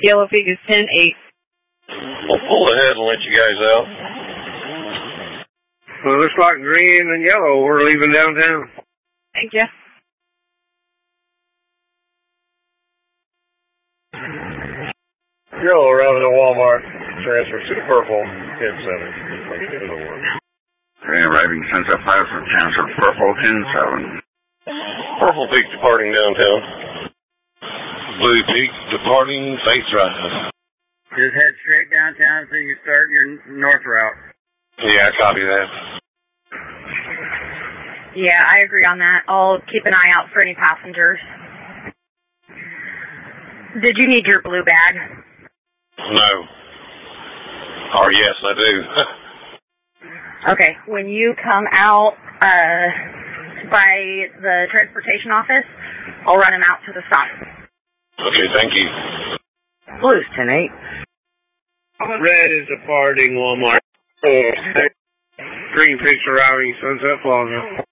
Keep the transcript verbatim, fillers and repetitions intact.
Yellow Figures ten eight. We'll pull ahead and let you guys out. Well, it looks like green and yellow. We're leaving downtown. Thank you. Yellow arriving at Walmart. Transfer to the purple. ten seven. Green arriving Sunset Plaza from transfer purple ten seven. Purple Peak departing downtown. Blue Peak departing Faith Drive. Just head straight downtown so you start your north route. Yeah, copy that. Yeah, I agree on that. I'll keep an eye out for any passengers. Did you need your blue bag? No. Or yes, I do. Okay, when you come out uh, by the transportation office, I'll run him out to the stop. Okay, thank you. Blues ten eight. Red is departing Walmart. Oh, green Peaks arriving Sunset Plaza.